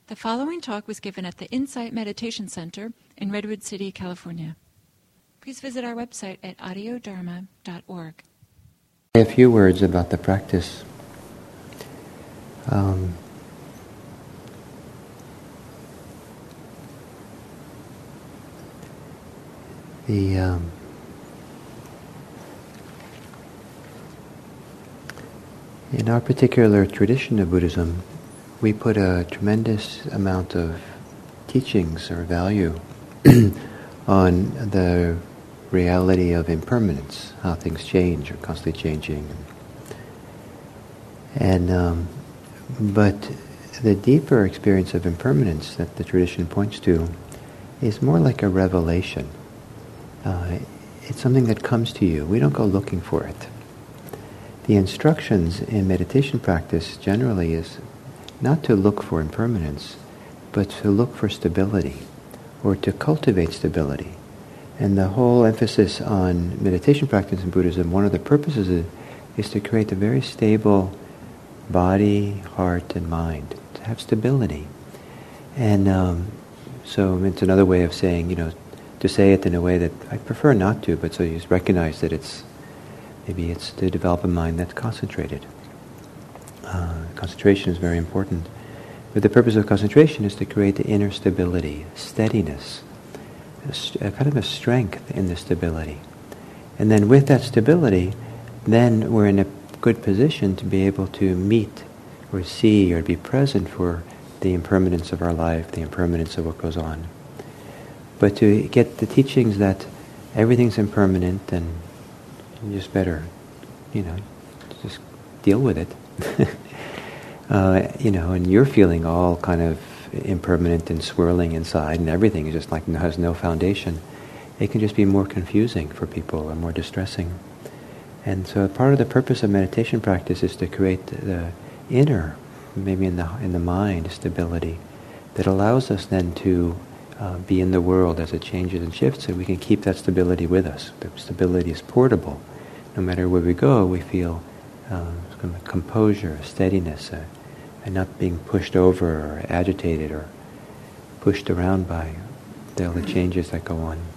The following talk was given at the Insight Meditation Center in Redwood City, California. Please visit our website at audiodharma.org. A few words about the practice. In our particular tradition of Buddhism, we put a tremendous amount of teachings or value on the reality of impermanence, how things change, are constantly changing. But the deeper experience of impermanence that the tradition points to is more like a revelation. It's something that comes to you. We don't go looking for it. The instructions in meditation practice generally is not to look for impermanence, but to look for stability, or to cultivate stability. And the whole emphasis on meditation practice in Buddhism, one of the purposes is to create a very stable body, heart, and mind, to have stability. And so it's another way of saying, to say it in a way that I prefer not to, but so you just recognize that maybe it's to develop a mind that's concentrated. Concentration is very important. But the purpose of concentration is to create the inner stability, steadiness, a kind of a strength in the stability. And then with that stability, then we're in a good position to be able to meet or see or be present for the impermanence of our life, the impermanence of what goes on. But to get the teachings that everything's impermanent and you just better, just deal with it. And you're feeling all kind of impermanent and swirling inside, and everything is just like has no foundation. It can just be more confusing for people and more distressing. And so part of the purpose of meditation practice is to create the inner, maybe in the mind, stability that allows us then to be in the world as it changes and shifts, and we can keep that stability with us. The stability is portable. No matter where we go, we feel composure, steadiness, and not being pushed over or agitated or pushed around by all the changes that go on.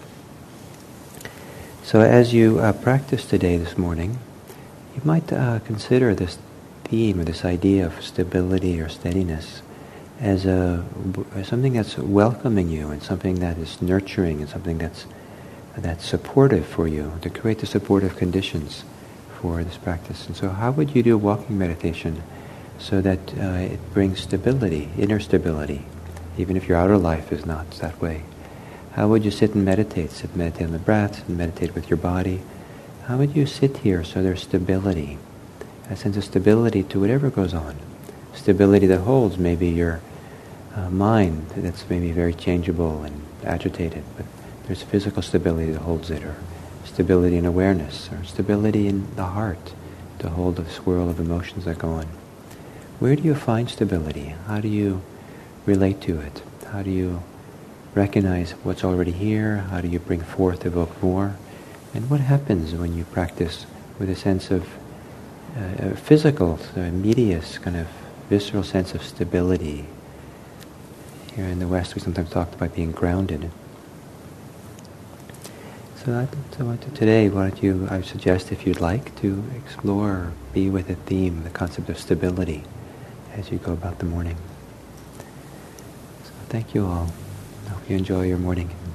So as you practice today, this morning, you might consider this theme or this idea of stability or steadiness as something that's welcoming you and something that is nurturing and something that's supportive for you, to create the supportive conditions for this practice. And so how would you do walking meditation so that it brings stability, inner stability, even if your outer life is not that way? How would you sit and meditate? Sit and meditate on the breath and meditate with your body. How would you sit here so there's stability, a sense of stability to whatever goes on? Stability that holds maybe your mind that's maybe very changeable and agitated, but there's physical stability that holds it, or stability in awareness, or stability in the heart to hold the swirl of emotions that go on. Where do you find stability? How do you relate to it? How do you recognize what's already here? How do you bring forth, evoke more? And what happens when you practice with a sense of physical, immediate, kind of visceral sense of stability? Here in the West, we sometimes talk about being grounded. So today, I would suggest, if you'd like, to explore or be with the theme, the concept of stability, as you go about the morning. So thank you all. I hope you enjoy your morning.